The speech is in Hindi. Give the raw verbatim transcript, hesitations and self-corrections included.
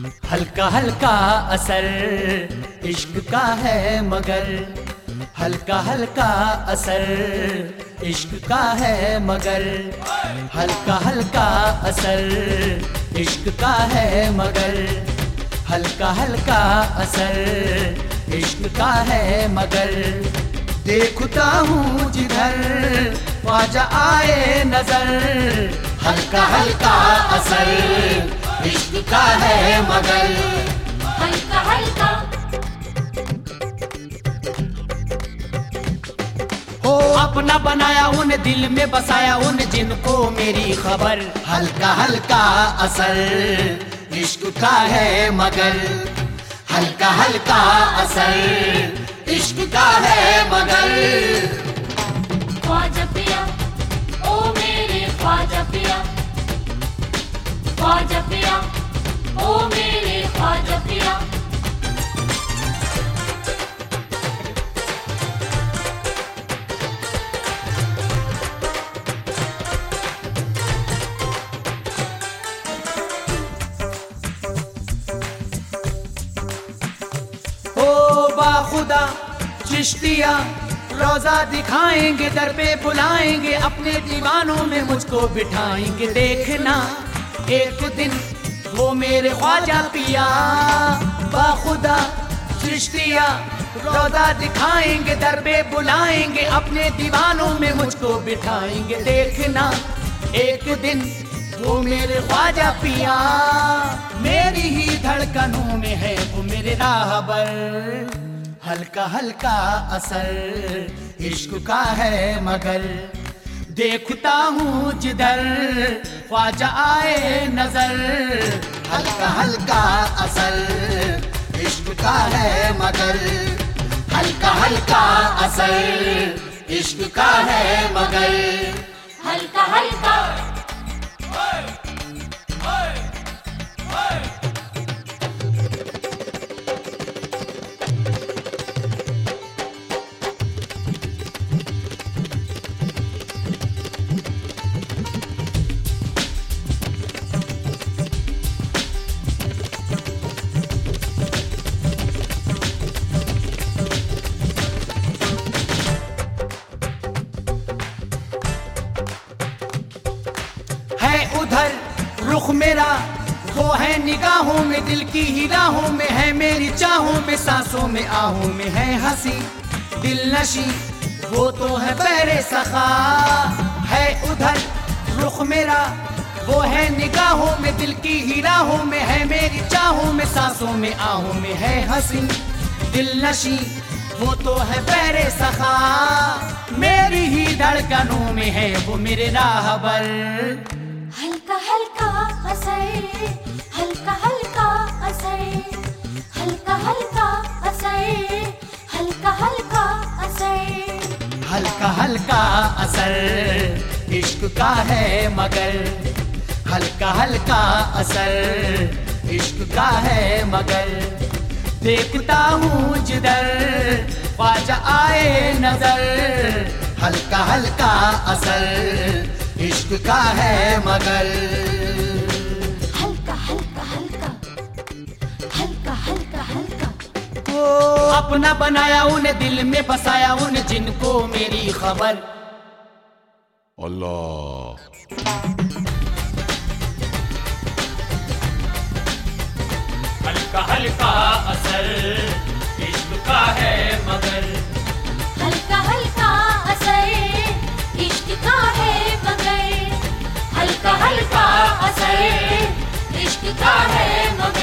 हल्का हल्का असर इश्क का है मगर, हल्का हल्का असर इश्क का है मगर, हल्का हल्का असर इश्क का है मगर, हल्का हल्का असर इश्क का है मगर। देखता हूँ जिधर ख्वाजा आए नजर, हल्का हल्का असर इश्क का है मगर, हल्का हल्का हो अपना बनाया उन दिल में बसाया उन जिनको मेरी खबर, हल्का हल्का असर इश्क का है मगर, हल्का हल्का असर इश्क का है मगर। ख्वाजा पिया ओ मेरे ख्वाजा पिया, ख्वाजा पिया ओ मेरे ख्वाजा पिया। ओ बाखुदा चिश्तिया रोजा दिखाएंगे, दर पे बुलाएंगे, अपने दीवानों में मुझको बिठाएंगे। देखना एक दिन वो मेरे ख्वाजा पिया, बाखुदा चिश्तिया रोजा दिखाएंगे, दर पे बुलाएंगे, अपने दीवानों में मुझको बिठाएंगे। देखना एक दिन वो मेरे ख्वाजा पिया, मेरी ही धड़कनों में है वो मेरे राहबर। हल्का हल्का असर इश्क का है मगर, देखता हूँ जिधर ख्वाजा आए नजर, हल्का हल्का असर इश्क का है मगर, हल्का हल्का असर इश्क का है मगर। हल्का हल्का उधर रुख मेरा वो है निगाहों में, दिल की ही राहों में है, मेरी चाहों में, सांसों में, आहों में है हंसी दिल नशी, वो तो है पहरे सखा। है उधर रुख मेरा वो है निगाहों में, दिल की ही राहों में है, मेरी चाहों में, सांसों में, आहों में है हंसी दिल नशी, वो तो है पहरे सखा। मेरी ही धड़कनों में है वो मेरे राहबर। हल्का हल्का असर, हल्का हल्का असर, हल्का हल्का असर, हल्का हल्का असर। हल्का हल्का असर इश्क का है मगर, हल्का हल्का असर इश्क का है मगर। देखता हूँ जिधर ख्वाजा आए नजर, हल्का हल्का असर इश्क का है मगर। हल्का हल्का हल्का हल्का हल्का हल्का ओ अपना बनाया उन दिल में बसाया उन जिनको मेरी खबर। अल्लाह हल्का हल्का असर इश्क का है मगर, हल्का हल्का असर इश्क का है मगर, हल्का हल्का असर इश्क का है मगर।